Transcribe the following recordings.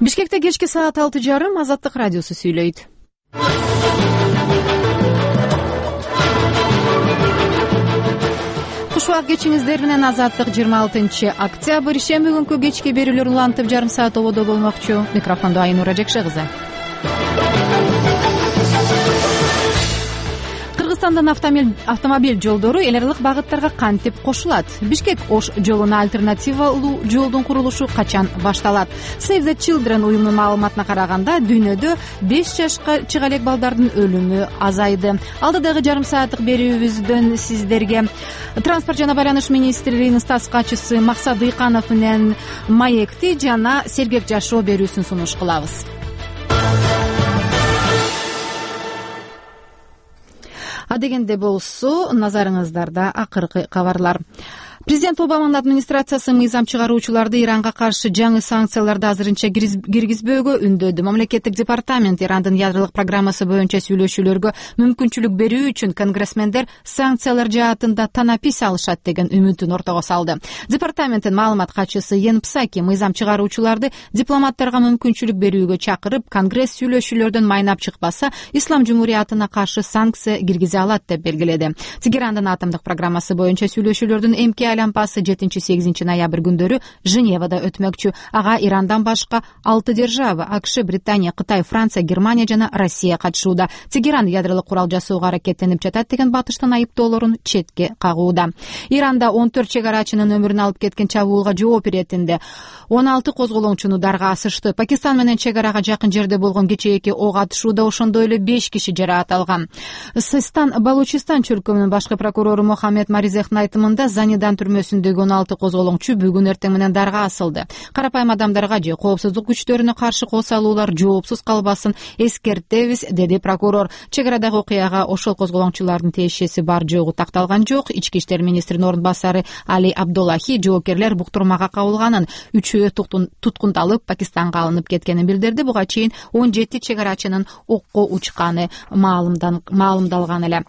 Бишкекте кечки саат 6:30 Азаттык радиосу сүйлөйт. Куш убак кечиңиздер менен Азаттык 26 октябрь шемби күнкү кечки берүүлөр улантып жарым саат ободо болмокчу. Микрофондо Айнура Жекшегызы. Кыргызстандын автомобиль жолдору эл аралык багыттарга кантип кошулат? Бишкек-Ош жолуна альтернативалуу жолдун курулушу качан башталат? Save the Children уюмунун маалыматына караганда дүйнөдө 5 жашка чыга элек балдардын өлүмү азайды. Алдыдагы жарым сааттык берүүбүздөн сиздерге транспорт жана байланыш министринин статс катчысы Максат Ыйканов менен маекти жана сергек жашоо берүүсүн сунуш кылабыз. Адегенде болсо, назарыңыздарда акыркы кабарлар. Президент Обаманын администрациясы мыйзам чыгаруучуларды Иранга каршы жаңы санкцияларды азырынча киргизбөөгө үндөдү. Мамлекеттик департамент Ирандын ядролук программасы боюнча сүйлөшүүлөргө мүмкүнчүлүк берүү үчүн конгрессмендер санкциялар жаатында танапис алышат деген үмүтүн ортого салды. Департаменттин маалымат катчысы Йен Псаки мыйзам чыгаруучуларды дипломаттарга мүмкүнчүлүк берүүгө чакырып, конгресс сүйлөшүүлөрдөн майнап чыкпаса, Ислам жумуриятына каршы санкция киргизе алат деп белгиледи. Тегерандын атомдук программасы боюнча сүйлөшүүлөрдүн эмки айланпасы 7-8 ноябрь күндөрү Женевада өтмөкчү. Ага Ирандан башка 6 держава — АКШ, Британия, Кытай, Франция, Германия жана Россия катышууда. Тегеран ядролук курал жасоого аракеттенип жатат деген батыштын айыптоолорун четке кагууда. Иранда 14 чегарачынын өмүрүн алып кеткен чабуулга жооп иретинде 16 козголоңчуну дарга асышты. Пакистан менен чегарага жакын жерде болгон кечээки ок атышууда ошондой эле 5 киши жараат алган. Систан Балучистан чөлкөмүнүн башкы прокурору Мохаммед Маризехтин айтымында Занидан түрмөсүндөгү 16 козголоңчу бүгүн эртең менен дарга асылды. Карапайым адамдарга же коопсуздук күчтөрүнө каршы кол салуулар жоопсуз калбасын эскертебиз, деди прокурор. Чегарадагы окуяга ошол козголоңчулардын тиешеси бар жогу такталган жок. Ички иштер министринин орун басары Али Абдуллахи жоокерлер буктурмага кабылганын, үчөө туткундалып Пакистанга алынып кеткенин билдирди. Буга чейин 17 чегарачынын окко учканы маалымдалган эле.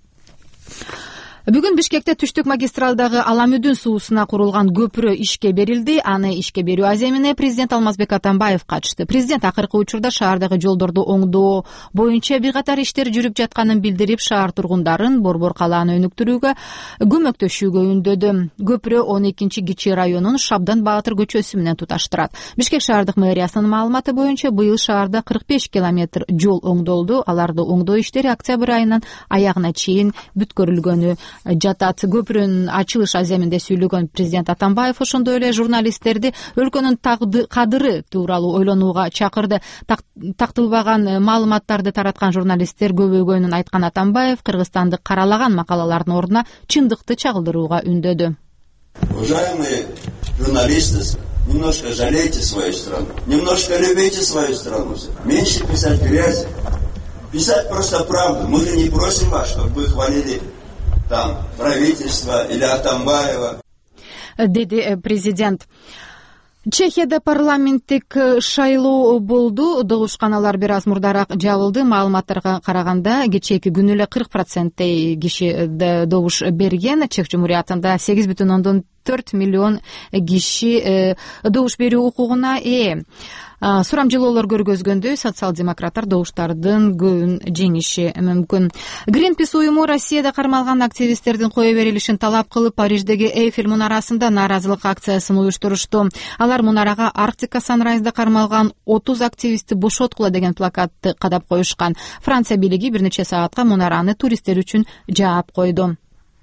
Бүгүн Бишкекте түштүк магистралдагы Аламүдүн суусуна курулган көпүрө ишке берилди. Аны ишке берүү аземине президент Алмазбек Атамбаев катышты. Президент акыркы учурда шаардагы жолдорду оңдоо боюнча бир катар иштер жүрүп жатканын билдирип, шаар тургундарын Борбор калааны өнүктүрүүгө көмөктөшүүгө үндөдү. Көпүрө 12-Кичи районунун Шабдан Баатыр көчөсү менен туташтырат. Бишкек шаардык мэриясынын маалыматы боюнча быйыл шаарда 45 километр жол оңдолду. Аларды оңдоо иштери октябрь айынын аягына чейин бүткөрүлгөнү жатат. Көпүрөнүн ачылыш аземинде сүйлөгөн президент Атамбаев ошондой эле журналисттерди өлкөнүн кадыры тууралуу ойлонууга чакырды. Тактылбаган маалыматтарды тараткан журналисттер көбөйгөнүн айткан Атамбаев Кыргызстанды каралаган макалалардын ордуна чындыкты чагылдырууга үндөдү. Уважаемые журналисты, немножко жалейте свою страну, немножко любите свою страну, меньше писать грязь, писать просто правду. Мы же не просим вас, чтобы вы хвалили там правительство или Атамбаева, деди президент. Чехияда парламенттик шайлоо болду. Добушканалар бир аз мурдараак жабылды. Маалыматтарга караганда кечээки күнү эле 40% киши добуш берген. Чех Жумуриятында 8,4 миллион киши добуш берүү укугуна ээ. Сурамжылоолор көргөзгөндөй, социал-демократтар добуштардын көбүн жеңиши мүмкүн. Greenpeace уюму Россияда кармалган активисттердин кое берилишин талап кылып, Париждеги Эйфель мунарасында нааразылык акциясын уюштурушту. Алар мунарага Арктика Санрайзда кармалган 30 активистти бошоткула деген плакатты кадап коюшкан. Франция бийлиги бир нече саатка мунараны туристтер үчүн жаап койду.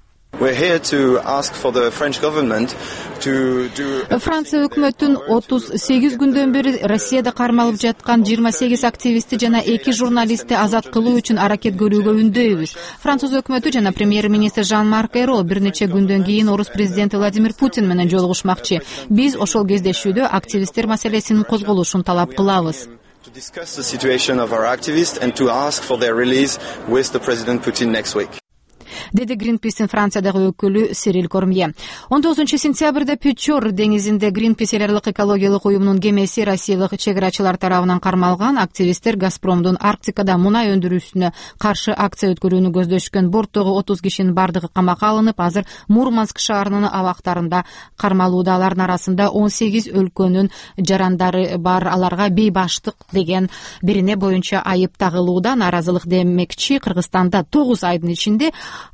Франция өкмөтүн 38 күндөн бери Россияда кармалып жаткан 28 активисти жана 2 журналистти азат кылуу үчүн аракет көрүүгө үндөйбүз. Француз өкмөтү жана премьер-министр Жан-Марк Эро бир нече күндөн кийин орус президенти Владимир Путин менен жолугушмакчы. Биз ошол кездешүүдө активисттер маселесинин козголушун талап кылабыз. To discuss the situation of our activists and to ask for their release with the President Putin next week. деди Greenpeace'in Франциядагы өкүлү Сирил Кормье. 19-сентябрда Печор деңизинде Greenpeace эл аралык экологиялык уюмунун кемеси россиялык чек-арачылар тарабынан кармалган. Активисттер Газпромдун Арктикада мунай өндүрүүсүнө каршы акция өткөрүүнү көздөшкөн. Борттогу 30 кишинин бардыгы камакка алынып, азыр Мурманск шаарынын абактарында кармалууда. Алардын арасында 18 өлкөнүн жарандары бар. Аларга бейбаштык деген бирине боюнча айып тагылууда. Нааразылык демекчи Кыргызстанда 9 айдын ичинде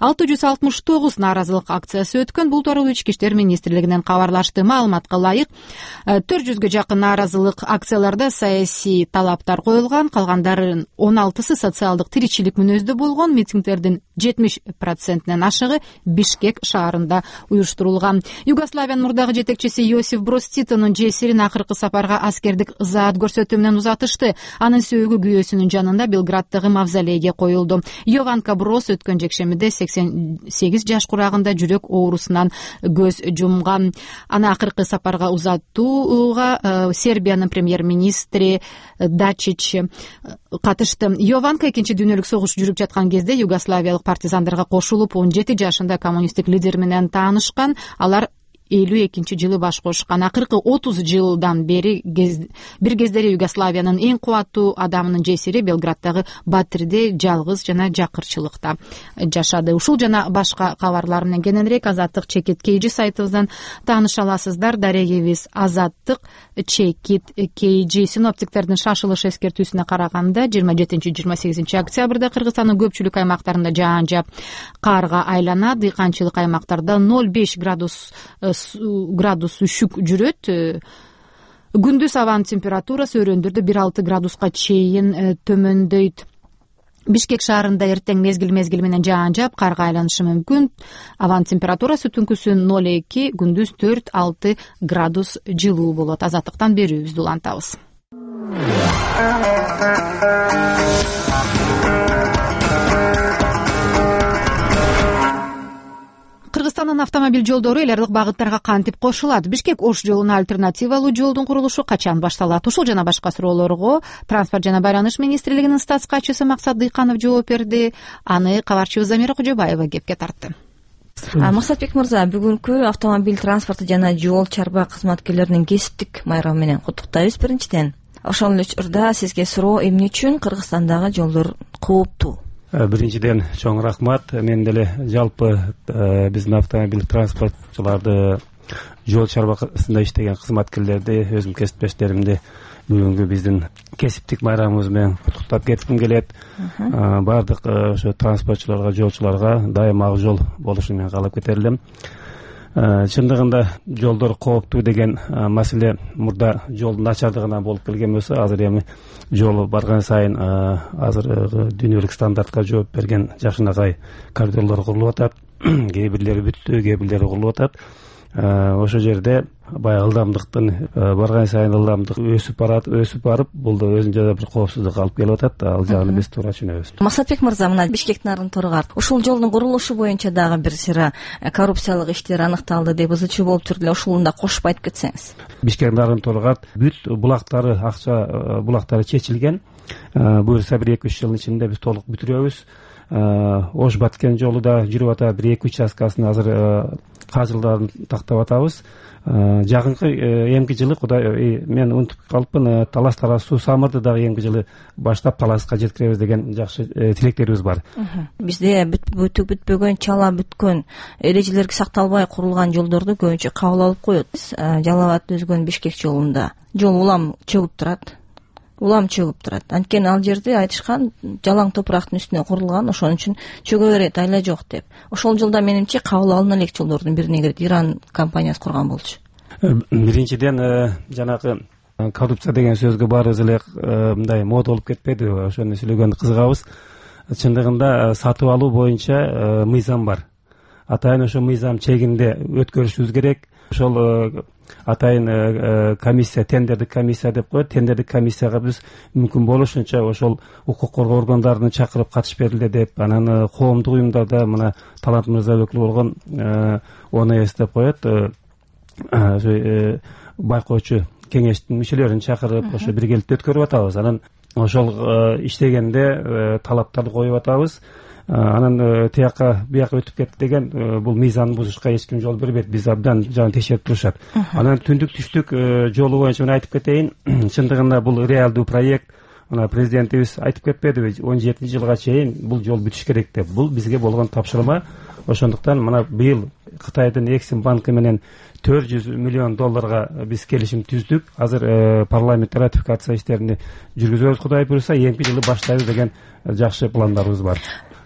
669 нааразылык акциясы өткөн. Бул тууралуу Ички иштер министрлигинен кабарлашты. Маалыматка ылайык 400гө жакын нааразылык акцияларда саясий талаптар коюлган. Калгандарын 16сы социалдык тиричилик мүнөздө болгон. Митингдердин 70%нен ашыгы Бишкек шаарында уюштурулган. Югославиянын мурдагы жетекчиси Йосиф Броз Титонун жесирин акыркы сапарга аскердик ызаат көрсөтүү менен узатышты. Анын сөөгү күйөөсүнүн жанында Белграддагы мавзолейге коюлду. Йованка Броз өткөн жекшембиде 88 жаш курагында жүрөк оорусунан көз жумган. Аны акыркы сапарга узатууга Сербиянын премьер-министри Дачич катышты. Йованка экинчи дүйнөлүк согуш жүрүп жаткан кезде югославиялык партизандарга кошулуп 17 жашында коммунисттик лидер менен таанышкан. Алар 52-жылы баш кошкан. Акыркы 30 жылдан бери бир кездери Югославиянын эң кубаттуу адамынын жесири Белграддагы Батирде жалгыз жана жакырчылыкта жашады. Ушул жана башка кабарлар менен кененирээк Азаттык чекит KG сайтыбыздан тааныша аласыздар. Дарегибиз Азаттык чекит KG. Синоптиктердин шашылыш эскертүүсүнө караганда 27-28 октябрда Кыргызстандын көпчүлүк аймактарында жаан жаап карга айланат. Дыйканчылык аймактарда 0,5 градус үшүк жүрөт. Күндүз абанын температурасы өрөөндөрдө 1,6 градуска чейин төмөндөйт. Бишкек шаарында эртең мезгил менен жаан жаап карга айланышы мүмкүн. Абанын температурасы түнкүсүн 0,2, күндүз 4,6 градус жылуу болот. Азаттыктан берүүбүздү улантабыз. Кыргызстандын автомобиль жолдору эл аралык багыттарга кантип кошулат? Бишкек Ош жолуна альтернативалуу жолдун курулушу качан башталат? Ушул жана башка суроолорго Транспорт жана байланыш министрлигинин статс катчысы Максат Дыйканов жооп берди. Аны кабарчыбыз Замира Кожобаева кепке тартты. Максатбек мырза, бүгүнкү автомобиль транспорты жана жол чарба кызматкерлеринин кесиптик майрамы менен куттуктайбыз. Биринчиден, ошол учурда сизге суроо, эмне үчүн Кыргызстандагы жолдор кооптуу? Биринчиден чоң рахмат. Мен деле жалпы биздин автомобиль транспортчуларды, жол чарбасында иштеген кызматкерлерди, өзүм кесиптештеримди бүгүнкү биздин кесиптик майрамыбыз менен куттуктап кетким келет. Бардык ошо транспортчуларга, жолчуларга дайым ак жол болушун мен каалап кетер элем. Чындыгында жолдор кооптуу деген маселе мурда жолдун начардыгынан болуп келген болсо, азыр эми жол барган сайын азыр дүйнөлүк стандартка жооп берген жакшынакай коридорлор курулуп атат. Кээ бирлери бүттү, кээ бирлери курулуп атат. Ошол жерде баягы ылдамдыктын барган сайын ылдамдык өсүп барып, бул да өзүнчө бир коопсуздук алып келип атат. Ал жагын биз туура түшүнөбүз. Максатбек мырза, мына Бишкектин арын торгар ушул жолдун курулушу боюнча дагы бир сыра коррупциялык иштер аныкталды деп ызычуу болуп жүрдү. Ушуну да кошуп айтып кетсеңиз. Бишкектин арын торгар бүт булактары, акча булактары чечилген. Буюрса 1-2 жылдын ичинде биз толук бүтүрөбүз. Ош Баткен жолу да жүрүп атат. 1-2 участкасын азыр кажылдарын тактап атабыз. Жакынкы эмки жылы мен унутуп калыпмын, Талас Тараз суу самырды дагы эмки жылы баштап Таласка жеткиребиз деген жакшы тилектерибиз бар. Бизде бүтпөгөн, чала бүткөн, эрежелерге сакталбай курулган жолдорду көбүнчө кабыл алып коет. Жалал Абад өзгөн Бишкек жолунда жол улам чөгүп турат. Анткени ал жерде айтышкан жалаң топурактын үстүнө курулган, ошон үчүн чөгө берет, айла жок деп. Ошол жылда менимче кабыл алына элек жолдордун бирине кирет, Иран компаниясы курган болчу. Биринчиден жанагы коррупция деген сөзгө баарыбыз эле мындай мода болуп кетпеди. Ошону сүйлөгөндө кызыгабыз. Чындыгында сатып алуу боюнча мыйзам бар. Атайын ошо мыйзам чегинде өткөрүшүбүз керек. Ошол атайын комиссия, тендердик комиссия деп коет. Тендердик комиссияга биз мүмкүн болушунча ошол укук коргоо органдарын чакырып катышып бергиле деп, анан коомдук уюмдарда мына Талант мырза өкүл болгон ОНС деп коет. Байкоочу кеңештин мүчөлөрүн чакырып ошо биргеликте өткөрүп атабыз. Анан ошол иштегенде талаптарды коюп атабыз. анан тияка бияка өтүп кетти деген бул мыйзамды бузушка эч ким жол бербейт. Биз абдан жана текшерип турушат. Анан түндүк түштүк жолу боюнча мен айтып кетейин. Чындыгында бул реалдуу проект. Ана президентибиз айтып кетпедиби 17-жылга чейин бул жол бүтүш керек деп. Бул бизге болгон тапшырма. Ошондуктан мына быйыл Кытайдын Эксим банкы менен $400 миллион биз келишим түздүк. Азыр парламент ратификация иштерин жүргүзөбүз. Кудай буйруса, эмки жылы баштайбыз деген жакшы пландарыбыз бар.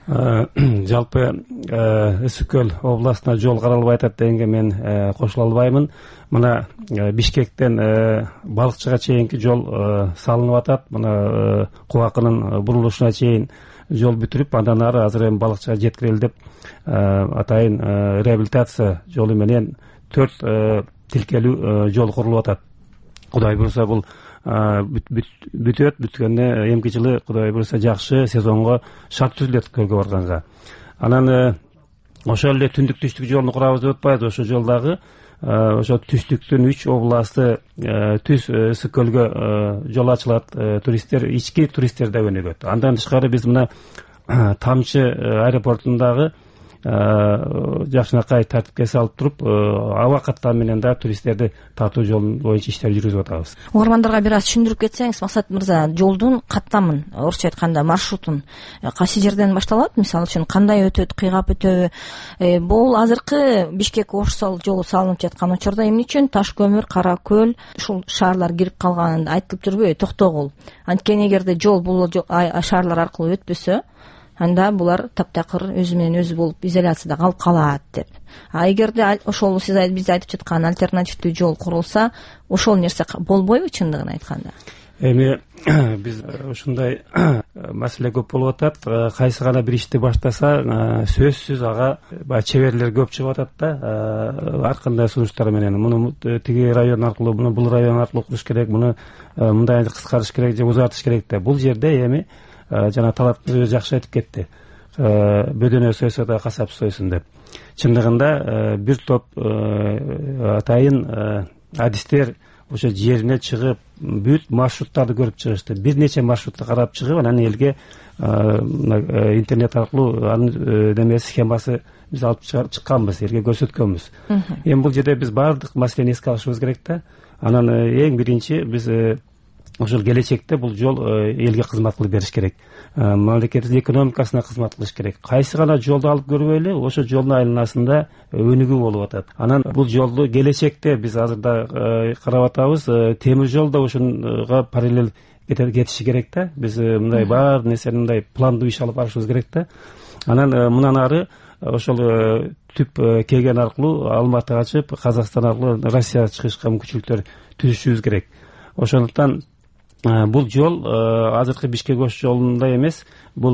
Жалпы Ысык-Көл областына жол каралбай атат дегенге мен кошула албаймын. Мына Бишкектен Балыкчыга чейинки жол салынып атат. Мына Кубакынын бурулушуна чейин жол бүтүрүп, андан ары азыр эми Балыкчыга жеткирели деп атайын реабилитация жолу менен 4 тилкелүү жол курулуп атат. Кудай буйруса бул бүтөт. Бүткөндө эмки жылы Кудай буйруса жакшы сезонго шарт түзүлөт көлгө барганга. Анан ошол эле түндүк түштүк жолун курабыз деп атпайбыз. Ошол жолдагы ошо түштүктүн 3 областы түз Ысык-Көлгө жол ачылат. Туристтер, ички туристтер да өнүгөт. Андан тышкары биз мына Тамчы аэропортундагы жакшынакай тартипке салып туруп, аба каттам менен да туристтерди тартуу жолу боюнча иштер жүргүзүп атабыз. Угармандарга бир аз түшүндүрүп кетсеңиз, Максат мырза, жолдун каттамын, орусча айтканда маршрутун кайсы жерден башталат? Мисалы үчүн кандай өтөт, кыйгап өтөбү? Бул азыркы Бишкек-Ош жолу салынып жаткан учурда эмне үчүн Таш көмүр, Кара көл ушул шаарлар кирип калганын айтылып жүрбөйбү? Токтогул. Анткени эгерде жол бул шаарлар аркылуу өтпөсө, анда булар таптакыр өзү менен өзү болуп изоляцияда калып калат деп. Эгерде ошол биз айтып жаткан альтернативдүү жол курулса, ошол нерсе болбойбу чындыгын айтканда? Эми биз ушундай маселе көп болуп атат. Кайсы гана бир ишти баштаса, сөзсүз ага баягы чеберлер көп чыгып атат да, ар кандай сунуштар менен. Муну тиги район аркылуу, муну бул район аркылуу кылыш керек, муну мындай кыскартыш керек же узартыш керек деп. Бул жерде эми жана талапкер жакшы айтып кетти. Бөдөнө сойсо да касап сойсун деп. Чындыгында бир топ атайын адистер ошо жерине чыгып, бүт маршруттарды көрүп чыгышты. Бир нече маршрутты карап чыгып, анан элге интернет аркылуу анын демеси схемасы биз алып чыкканбыз, элге көрсөткөнбүз. Эми бул жерде биз баардык маселени эске алышыбыз керек да. Анан эң биринчи биз ошол келечекте бул жол элге кызмат кылып бериш керек. Мамлекеттин экономикасына кызмат кылыш керек. Кайсы гана жолду алып көрбөйлү, ошо жолдун айланасында өнүгүү болуп атат. Анан бул жолду келечекте биз азырда карап атабыз, темир жол да ошонго параллель кетиши керек да. Биз мындай бар нерсени мындай пландуу иш алып барышыбыз керек да. Анан мындан ары ошол түп кеген аркылуу Алматыга чыгып, Казакстан аркылуу Россияга чыгышка мүмкүнчүлүктөр түзүшүбүз керек. Ошондуктан бул жол азыркы Бишкек-Ош жолундай эмес, бул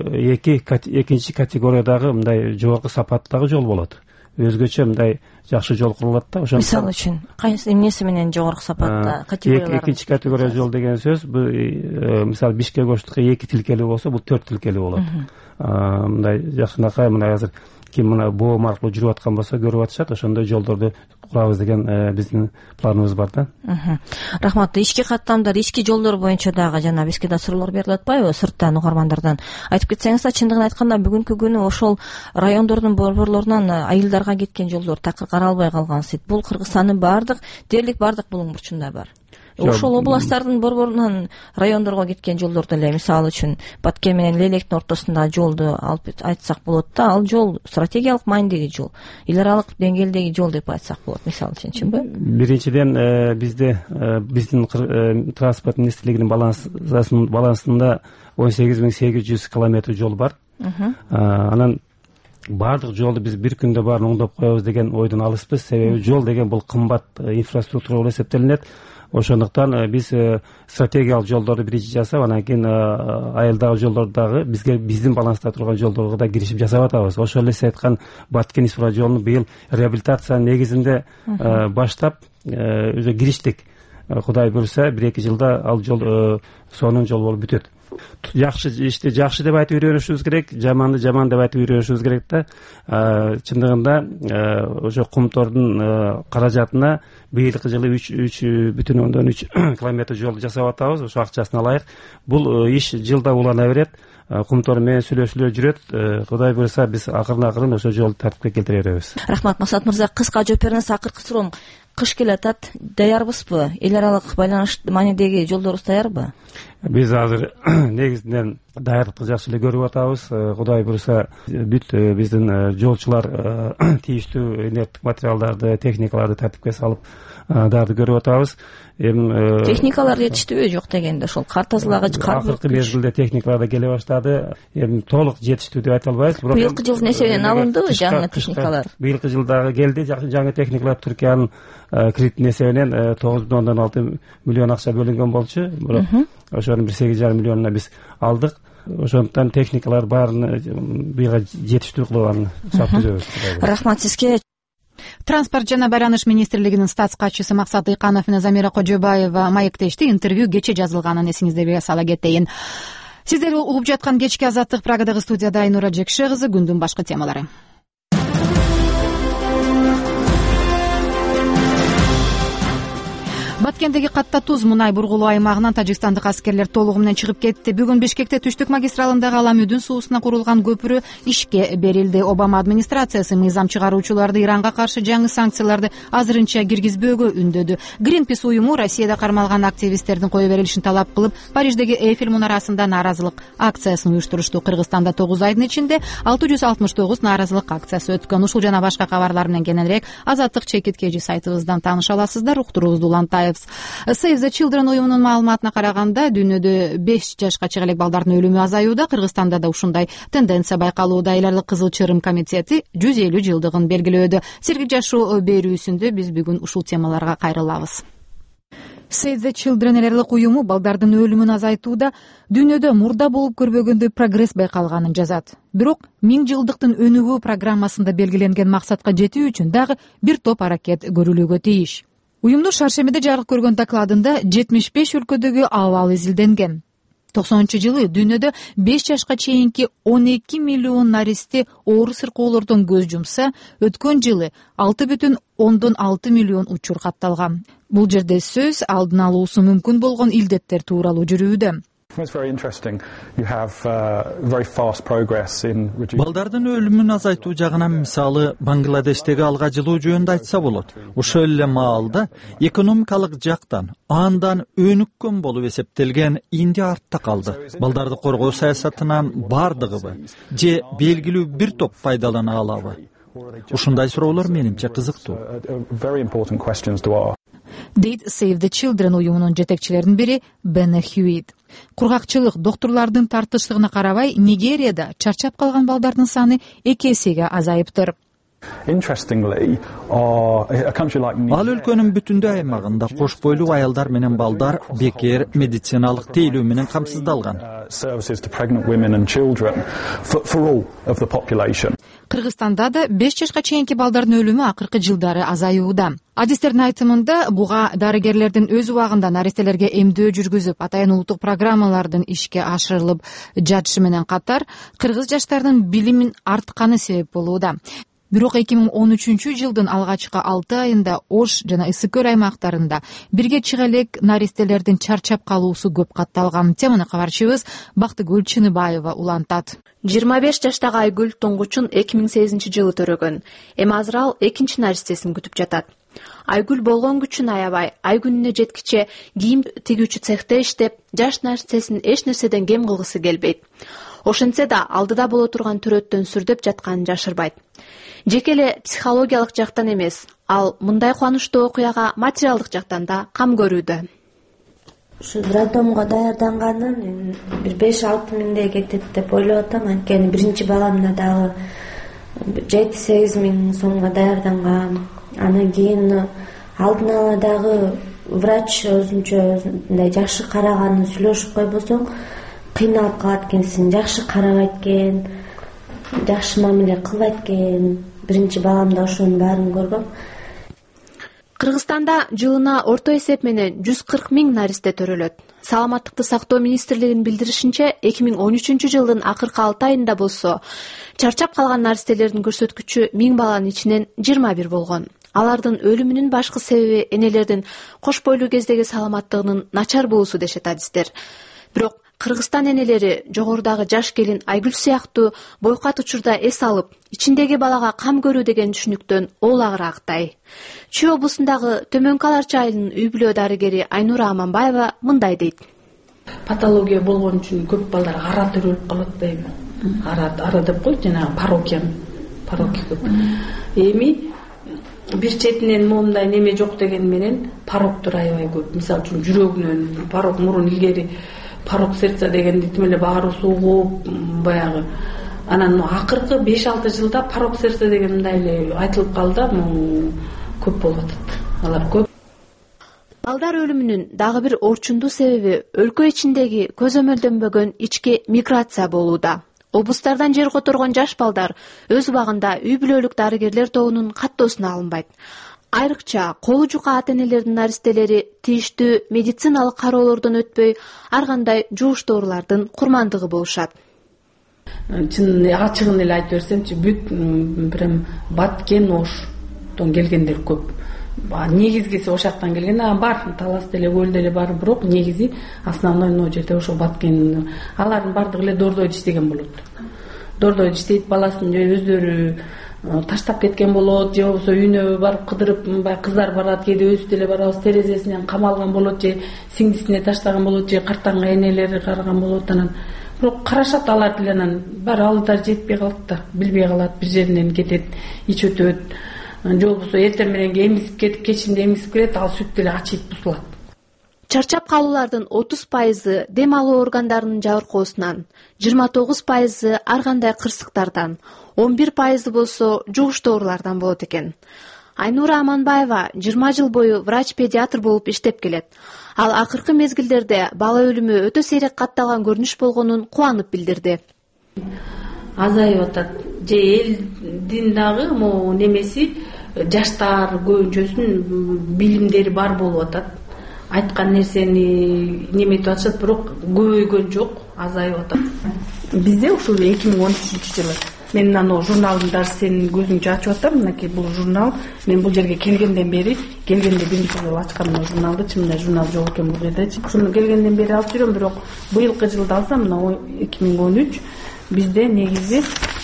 экинчи категориядагы мындай жогорку сапаттагы жол болот. Өзгөчө мындай жакшы жол курулат да. Ошондуктан мисалы үчүн кайсы эмнеси менен жогорку сапатта категориялар? Экинчи категория жол деген сөз, бул мисалы Бишкек-Оштука 2 тилкелүү болсо, бул 4 тилкелүү болот. Мындай жакшынакай мына азыр ким мына боом аркылуу жүрүп аткан болсо көрүп атышат, ошондой жолдорду курабыз деген биздин планыбыз бар да. Рахмат. Ички каттамдар, ички жолдор боюнча дагы жана бизге да суроолор берилип атпайбы сырттан угармандардан? Айтып кетсеңиз, чындыгын айтканда бүгүнкү күнү ошол райондордун борборлорунан айылдарга кеткен жолдор такыр каралбай калган сыйт. Бул Кыргызстандын дээрлик бардык булуң бурчунда бар. Ошол областтардын борборунан райондорго кеткен жолдорду эле, мисалы үчүн Батке менен Лелектин ортосундагы жолду алып айтсак болот да, ал жол стратегиялык маанидеги жол, эл аралык деңгээлдеги жол деп айтсак болот, мисалы үчүнчүнбү? Биринчиден биздин транспорт министрлигинин балансында 18.800 километр жол бар. Анан баардык жолду биз бир күндө баарын оңдоп коебуз деген ойдон алыспыз. Себеби жол деген бул кымбат инфраструктура болуп эсептелинет. Ошондуктан биз стратегиялык жолдорду биринчи жасап, анан кийин айылдагы жолдорду дагы биздин баланста турган жолдорго да киришип жасап атабыз. Ошол эле сиз айткан Баткен Исфара жолун быйыл реабилитациянын негизинде баштап өзү кириштик. Кудай буйруса 1-2 жылда ал жол сонун жол болуп бүтөт. Жакшы ишти жакшы деп айтып үйрөнүшүбүз керек, жаманды жаман деп айтып үйрөнүшүбүз керек да. Чындыгында ошо Кумтордун каражатына быйылкы жылы 3,3 километр жол жасап атабыз. Ошо акчасын алайык. Бул иш жылда улана берет. кумтор менен сүйлөшүүлөр жүрөт. Кудай буйрса биз акырын ошол жолду тартипке келтире беребиз. Рахмат Максат мырза, кыска жооп бериңиз. Акыркы суроом, кыш келатат, даярбызбы? Эл аралык байланыш маанидеги жолдорубуз даярбы? Биз азыр негизинен даярдыкты жакшы эле көрүп атабыз. Кудай буйрса бүт биздин жолчулар тийиштүү инерттик материалдарды, техникаларды тартипке салып дарды көрүп атабыз. Эми техникалар жетиштүүбү жок дегенде ошол кар тазалагыч, кар акыркы мезгилде техникалар да келе баштады. Эми толук жетиштүү деп айта албайбыз. Бирок быйылкы жылдын эсебинен алындыбы жаңы техникалар? Быйылкы жылдагы келди жаңы техникалар. Түркиянын кредиттин эсебинен 9,6 миллион акча бөлүнгөн болчу. Бирок ошонун 8,5 миллионуна биз алдык. Ошондуктан техникалар баарын быйга жетиштүү кылып сап түзөбүз. Рахмат сизге. Транспорт жана байланыш министрлигинин статс катчысы Максат Ыйканов менен Замира Кожобаева маектешти. Интервью кече жазылганын эсиңиздерге сала кетейин. Сиздер угуп жаткан кечки Азаттык Прагадагы студияда Айнура Жекше кызы. Күндүн башкы темалары. Баткендеги катта туз мунай бургулуу аймагынан тажикстандык аскерлер толугу менен чыгып кетти. Бүгүн Бишкекте Түштүк магистралындагы Аламүдүн суусуна курулган көпүрө ишке берилди. Обама администрациясы мыйзам чыгаруучуларды Иранга каршы жаңы санкцияларды азырынча киргизбөөгө үндөдү. Greenpeace уюму Россияда кармалган активисттердин кое берилишин талап кылып, Париждеги Эйфель мунарасында нааразылык акциясын уюштурушту. Кыргызстанда 9 айдын ичинде 669 нааразылык акциясы өткөн. Ушул жана башка кабарлар менен кененирээк Азаттык чекиткежи сайтыбыздан тааныша аласыздар. Уктуруубузду улантайбыз. Save the Children уюмунун маалыматына караганда, дүйнөдө 5 жашка чыга элек балдардын өлүмү азаюуда. Кыргызстанда да ушундай тенденция байкалууда. Эл аралык Кызыл Чырым комитети 150 жылдыгын белгилөөдө. Сергек жашоо берүүсүндө биз бүгүн ушул темаларга кайрылабыз. Save the Children эл аралык уюму балдардын өлүмүн азайтууда дүйнөдө мурда болуп көрбөгөндөй прогресс байкалганын жазат. Бирок 1000 жылдыктын өнүгүү программасында белгиленген максатка жетүү үчүн дагы бир топ аракет көрүлүүгө тийиш. Уюмдун шаршемеде жарык көргөн докладында 75 өлкөдөгү абал изилденген. 90-жылы дүйнөдө 5 жашка чейинки 12 миллион наристе оор сыркоолордон көз жумса, өткөн жылы 6,6 миллион учур катталган. Бул жерде сөз алдын алуусу мүмкүн болгон илдеттер тууралуу жүрүүдө. Балдардын өлүмүн азайтуу жагынан мисалы Бангладештеги алга жылуу жөнүндө айтса болот. Ошол эле маалда экономикалык жактан андан өнүккөн болуп эсептелген Индия артта калды. Балдарды коргоо саясатынан бардыгыбы же белгилүү бир топ пайдалана алабы? Ушундай суроолор менимче кызыктуу. Дейт Save the Children уюмунун жетекчилеринин бири Бене Хьюит. Кургакчылык, доктурлардын тартыштыгына карабай, Нигерияда чарчап калган балдардын саны 2 эсеге азайыптыр. Ал өлкөнүн бүтүндөй аймагында кош бойлуу аялдар менен балдар бекер медициналык тейлөө менен камсыздалган. Кыргызстанда да 5 жашка чейинки балдардын өлүмү акыркы жылдары азаюуда. Адистердин айтымында, буга дарыгерлердин өз убагында наристелерге эмдөө жүргүзүп, атайын улуттук программалардын ишке ашырылып жатышы менен катар, кыргыз жаштарынын билимин артканы себеп болууда. Бирок 2013 жылдын алгачкы 6 айында Ош жана Ысык көл аймактарында бирге чыга элек наристелердин чарчап калуусу көп катталган. Теманы кабарчыбыз Бактыгүл Чыныбаева улантат. 25 жаштагы Айгүл туңгучун 2008 жылы төрөгөн. Эми азыр ал экинчи наристесин күтүп жатат. Айгүл болгон күчүн аябай, ай күнүнө жеткиче кийим тигүүчү цехте иштеп, жаш наристесин эч нерседен кем кылгысы келбейт. Ошентсе да алдыда боло турган төрөттөн сүрдөп жатканын жашырбайт. Жеке эле психологиялык жактан эмес, ал мындай кубанычтуу окуяга материалдык жактан да кам көрүүдө. Ушу роддомго даярданганын бир 5-6 миңдей кетет деп ойлоп атам. Анткени биринчи баламда дагы 7-8 миң сомго даярданган. Анан кийин алдын ала дагы врач өзүнчө жакшы караганын сүйлөшүп койбосоң, кыйналып калат экенсиң. Жакшы карабайт экен, жакшы мамиле кылбайт экен. Биринчи баламда ошонун баарын көргөм. Кыргызстанда жылына орто эсеп менен 140 миң наристе төрөлөт. Саламаттыкты сактоо министрлигинин билдиришинче, 2013 жылдын акыркы 6 айында болсо, чарчап калган наристелердин көрсөткүчү 1000 баланын ичинен 21 болгон. Алардын өлүмүнүн башкы себеби энелердин кош бойлуу кездеги саламаттыгынын начар болуусу дешет адистер. Бирок Кыргызстан энелери жогорудагы жаш келин Айгүл сыяктуу бойкат учурда эс алып, ичиндеги балага кам көрүү деген түшүнүктөн оолагыраактай. Чүй облусундагы Төмөнкү Алар айылынын үй бүлө дарыгери Айнура Аманбаева мындай дейт. Патология болгон үчүн көп балдар ара төрөлүп калат дейм. Ара деп кой, жанагы парокия көп. Эми бир четинен моундай неме жок деген менен пароктор аябай көп. Мисалы үчүн жүрөгүнөн парок, мурун илгери парок сердца дегенди тим эле баарыбыз угуп баягы. Анан акыркы 5-6 жылда парок сердца деген мындай эле айтылып калды, көп болуп атат. Алар көп. Балдар өлүмүнүн дагы бир орчундуу себеби өлкө ичиндеги көзөмөлдөнбөгөн ички миграция болууда. Облустардан жер которгон жаш балдар өз убагында үй бүлөлүк дарыгерлер тобунун каттоосуна алынбайт. Айрыкча колу жука ата-энелердин наристелери тийиштүү медициналык кароолордон өтпөй, ар кандай жууш доорулардын курмандыгы болушат. Чын ачыгын эле айтып берсемчи, бүт прям Баткен, Оштон келгендер көп. Негизгиси ошол жактан келген, бар Талас деле, Көл деле бар, бирок негизи основной но жерде ошо Баткен. Алардын бардыгы эле Дордойдо иштеген болот. Дордойдо иштейт, баласын өздөрү таштап кеткен болот, же болбосо үйүнө барып кыдырып, кыздар барат, кээде өзү деле барабыз, терезесинен камалган болот, же сиңдисине таштаган болот, же картаңга энелери караган болот. Анан бирок карашат алар деле, анан баары алдар жетпей калат да, билбей калат, бир жеринен кетет, ич өтөт. Же болбосо эртең мененге эмизип кетип, кечинде эмизип келет, ал сүт деле ачыйт, бузулат. Чарчап калуулардын 30% дем алуу органдарынын жабыркоосунан, 29% ар кандай кырсыктардан, 11% болсо жугуш доорулардан болот экен. Айнура Аманбаева 20 жыл бою врач-педиатр болуп иштеп келет. Ал акыркы мезгилдерде бала өлүмү өтө сейрек катталган көрүнүш болгонун кубанып билдирди. Азайып атат. Же элдин дагы немеси, жаштар көбүнчөсүнүн билимдери бар болуп атат. Айткан нерсени неметип атышат, бирок көбөйгөн жок, азайып атат. Бизде ушул 2013 жылы мен анау журналдын сенин көзүңчү ачып атам, мынакей бул журнал. Мен бул жерге келгенден биринчи жолу ачкан журналды, чынында журнал жок экен бул жердечи. Ушуну келгенден бери алып жүрөм, бирок быйылкы жылда алсам, мына 2013 бизде негизи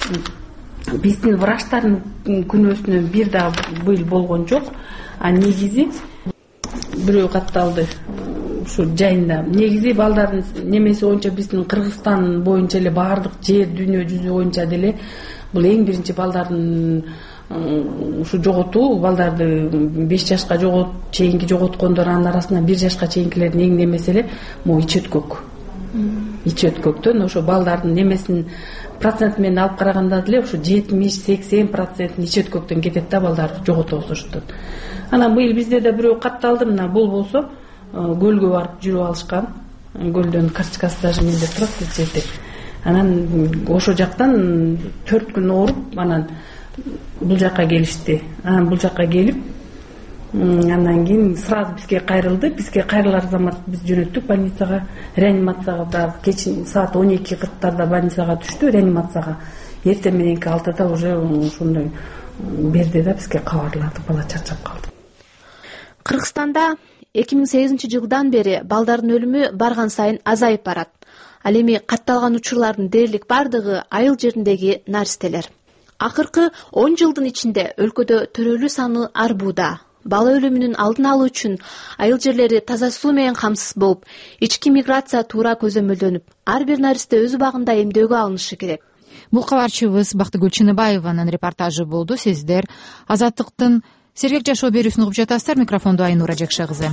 биздин врачтардын күнөөсүнөн бир да быйыл болгон жок. А негизи бирөө катталды ушу жайында. Негизи балдардын немеси боюнча биздин Кыргызстан боюнча эле баардык жер дүйнө жүзү боюнча деле бул эң биринчи балдардын ушу жоготуу, балдарды 5 жашка чейинки жоготкондор, анын арасынан 1 жашка чейинкилердин эң немеси эле ич өткөк. Ич өткөктөн ошо балдардын немесин процент менен алып караганда деле ушу 70-80% ич өткөктөн кетет да, балдар жоготобуз ошондон. Анан быйыл бизде да бирөө катталды, мына бул болсо көлгө барып жүрүп алышкан. Көлдөн карточкасы даже менде турат бул жерде. Анан ошол жактан 4 күн ооруп, анан бул жакка келишти. Анан бул жакка келип, андан кийин сразу бизге кайрылды. Бизге кайрылар замат биз жөнөттүк больницага, реанимацияга. Да кечин саат 12:40 больницага түштү, реанимацияга. Эртең мененки 6-да уже ошондой берди да, бизге кабарлады, бала чарчап калды. Кыргызстанда 2008 жылдан бери балдардын өлүмү барган сайын азайып барат. Ал эми катталган учурлардын дээрлик бардыгы айыл жериндеги наристелер. Акыркы 10 жылдын ичинде өлкөдө төрөлүү саны арбууда. Бала өлүмүнүн алдын алуу үчүн айыл жерлери таза суу менен камсыз болуп, ички миграция туура көзөмөлдөнүп, ар бир наристе өз убагында эмдөөгө алынышы керек. Бул кабарчыбыз Бактыгүл Чыныбаеванын репортажы болду. Сиздер Азаттыктын Сергек жашоо берүүсүн угуп жатасыздар. Микрофондо Айнура Жекше кызы.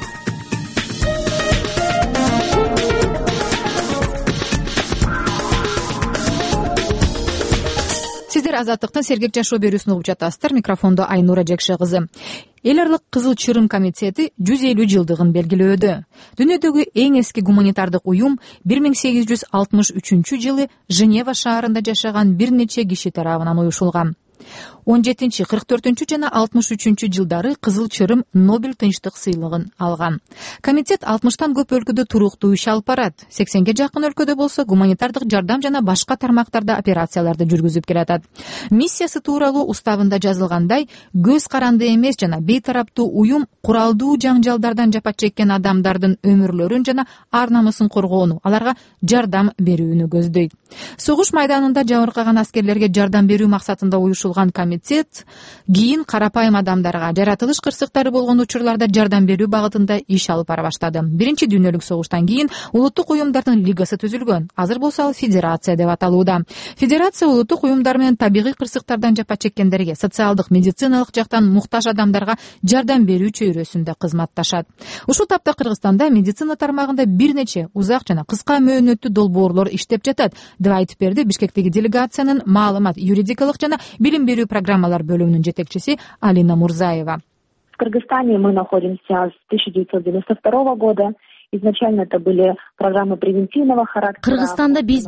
Сиздер Азаттыктын Сергек жашоо берүүсүн угуп жатасыздар. Микрофондо Айнура Жекше кызы. Эл аралык Кызыл Чырым комитети 150 жылдыгын белгилөөдө. Дүйнөдөгү эң эски гуманитардык уюм 1863 жылы Женева шаарында жашаган бир нече киши тарабынан уюшулган. 17-44 жана 63 жылдары Кызыл Чырым Нобель тынчтык сыйлыгын алган. Комитет 60тан көп өлкөдө туруктуу иш алып барат. 80ге жакын өлкөдө болсо гуманитардык жардам жана башка тармактарда операцияларды жүргүзүп келатат. Миссиясы тууралуу уставында жазылгандай, көз каранды эмес жана бейтараптуу уюм куралдуу жаңжалдардан жапа чеккен адамдардын өмүрлөрүн жана ар намысын коргоону, аларга жардам берүүнү көздөйт. Согуш майданында жабыркаган аскерлерге жардам берүү максатында уюшулган комитет кийин карапайым адамдарга жаратылыш кырсыктары болгон учурларда жардам берүү багытында иш алып бара баштады. Биринчи дүйнөлүк согуштан кийин улуттук уюмдардын лигасы түзүлгөн. Азыр болсо ал федерация деп аталууда. Федерация улуттук уюмдар менен табигый кырсыктардан жапа чеккендерге, социалдык, медициналык жактан муктаж адамдарга жардам берүү чөйрөсүндө кызматташат. Ушул тапта Кыргызстанда медицина тармагында бир нече узак жана кыска мөөнөттүү долбоорлор иштеп жатат, деп айтып берди Бишкектеги делегациянын маалымат, юридикалык жана билим берүү программалар бөлүмүнүн жетекчиси Алина Мурзаева. В Кыргызстане мы находимся с 1992 года. Изначально это были программы превентивного характера. Кыргызстанда биз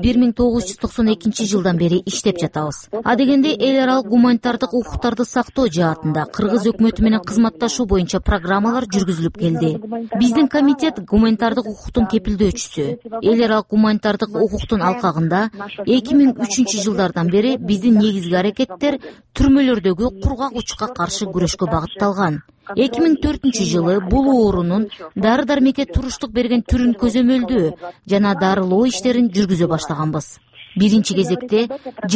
1992 жылдан бери иштеп жатабыз. Адегенде эл аралык гуманитардык укуктарды сактоо жаатында Кыргыз өкмөтү менен кызматташуу боюнча программалар жүргүзүлүп келди. Биздин комитет гуманитардык укуктун кепилдөөчүсү. Эл аралык гуманитардык укуктун алкагында 2003 жылдардан бери биздин негизги аракеттер түрмөлөрдөгү кургак учукка каршы күрөшкө багытталган. 2004 жылы бул оорунун дары-дармекке туруштук берген түрүн көзөмөлдөө жана дарылоо иштерин жүргүзө баштаганбыз. Биринчи кезекте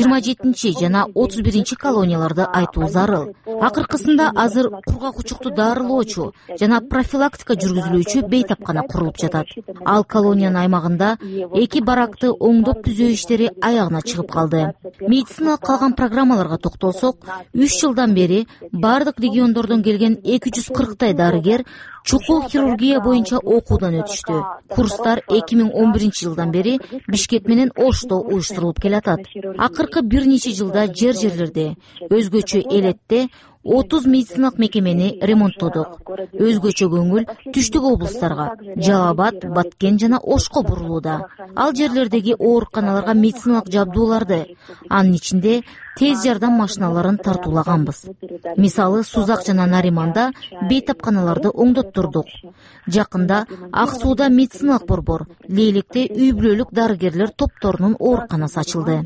27 жана 31 колонияларды айтуу зарыл. Акыркысында азыр кургак учукту дарылоочу жана профилактика жүргүзүлүүчү бейтапкана курулуп жатат. Ал колониянын аймагында 2 баракты оңдоп түзөө иштери аягына чыгып калды. Медициналык калган программаларга токтолсок, 3 жылдан бери бардык региондордон келген 240 дарыгер чукул хирургия боюнча окуудан өтүштү. Курстар 2011 жылдан бери Бишкек менен Ошто уюштурулуп келатат. Акыркы бир нече жылда жерлерде, өзгөчө Элетте 30 медициналык мекемени ремонттодук. Өзгөчө көңүл түштүк облустарга, Жалал Абад, Баткен жана Ошко бурулууда. Ал жерлердеги ооруканаларга медициналык жабдууларды, анын ичинде тез жардам машиналарын тартуулаганбыз. Мисалы, Сузак жана Нариманда бейтапканаларды оңдоттурдук. Жакында Ак Сууда медициналык борбор, Лейлекте үй бүлөлүк дарыгерлер топторунун ооруканасы ачылды.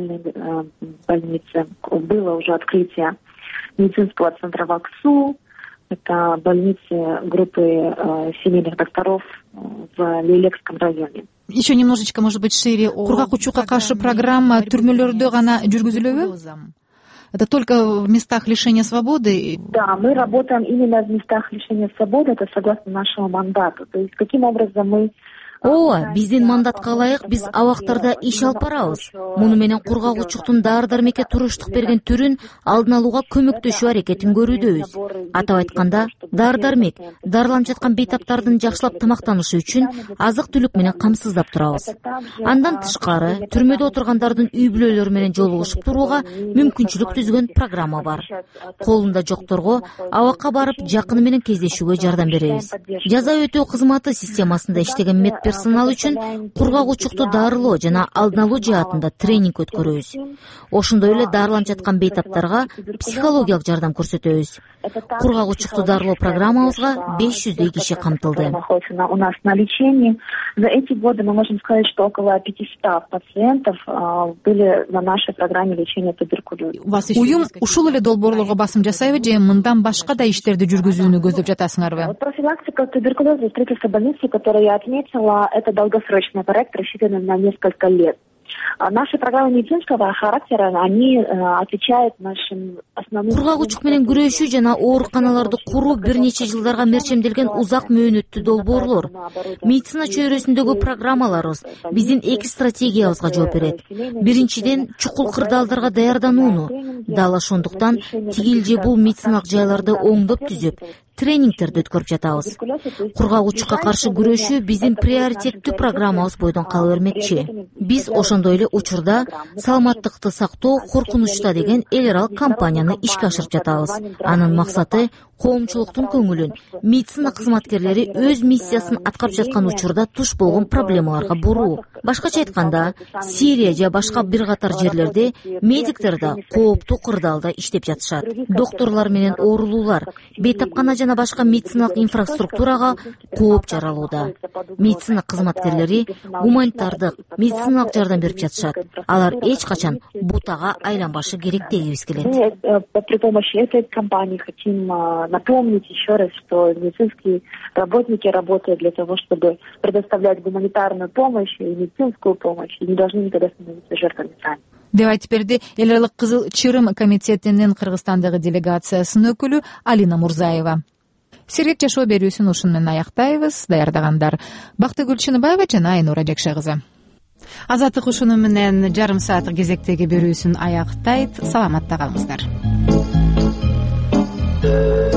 Медицинского центра в Аксу, это больницы группы семейных докторов в Лейлекском районе. Еще немножечко, может быть, шире. Кургак учукка каршы программа түрмөлөрдө гана жүргүзүлөбү? Это только в местах лишения свободы? Да, мы работаем именно в местах лишения свободы, это согласно нашему мандату. То есть, каким образом мы... Биздин мандатка ылайык биз абактарда иш алып барабыз. Муну менен кургак учуктун дары-дармекке туруштук берген түрүн алдын алууга көмөктөшүү аракетин көрүүдөбүз. Атап айтканда, дары-дармек, дарыланып жаткан бейтаптардын жакшылап тамактанышы үчүн азык-түлүк менен камсыздап турабыз. Андан тышкары, түрмөдө отургандардын үй бүлөлөрү менен жолугушуп турууга мүмкүнчүлүк түзгөн программа бар. Колунда жокторго абакка барып, жакыны менен кездешүүгө жардам беребиз. Жаза өтөө кызматы системасында иштеген медперсонал үчүн кургак учукту дарылоо жана алдын алуу жаатында тренинг өткөрөбүз. Ошондой эле дарыланып жаткан бейтаптарга психологиялык жардам көрсөтөбүз. Кургак учукту дарылоо программабызга 500 киши камтылды. У нас на лечении. За эти годы мы можем сказать, что около 500 пациентов были на нашей программе лечения туберкулеза. Уюм ушул эле долбоорлорго басым жасайбы же мындан башка да иштерди жүргүзүүнү көздөп жатасыңарбы? Профилактика туберкулеза и строительство больницы, которую я отметила, это долгосрочный проект, рассчитанный на несколько лет. Наши программы медицинского характера, они отвечают нашим основным... Кургак учук менен күрөшүү жана ооруканаларды куруу бир нече жылдарга мерчемделген узак мөөнөттүү долбоорлор. Медицина чөйрөсүндөгү программаларыбыз биздин 2 стратегиябызга жооп берет. Биринчиден, чукул кырдаалдарга даярданууну, дал ошондуктан тигил же бул медициналык жайларды оңдоп түзүп, тренингтерди өткөрүп жатабыз. Кургак учукка каршы күрөшүү биздин приоритеттүү программабыз бойдон кала бермекчи. Биз ошондой эле учурда саламаттыкты сактоо коркунучта деген эл аралык кампанияны ишке ашырып жатабыз. Анын максаты коомчулуктун көңүлүн медицина кызматкерлери өз миссиясын аткарып жаткан учурда туш болгон проблемаларга буруу. Башкача айтканда, Сирия же башка бир катар жерлерде медиктер да кооп кооптуу кырдаалда иштеп жатышат. Докторлор менен оорулуулар, бейтапкана жана башка медициналык инфраструктурага кооп жаралууда. Медицина кызматкерлери гуманитардык, медициналык жардам берип жатышат. Алар эч качан бутага айланбашы керек дегибиз келет. При помощи этой кампании хотим напомнить еще раз, что медицинские работники работают для того, чтобы предоставлять гуманитарную помощь и медицинскую помощь, и не должны никогда становиться жертвами сами. деп айтып берди эл аралык кызыл чырым комитетинин Кыргызстандагы делегациясынын өкүлү Алина Мурзаева. Сирет жашоо берүүсүн ушун менен аяктайбыз. Даярдагандар Бактыгүл Чыныбаева жана Айнура Жекше кызы. Азаттык ушуну менен жарым сааттык кезектеги берүүсүн аяктайт. Саламатта калыңыздар.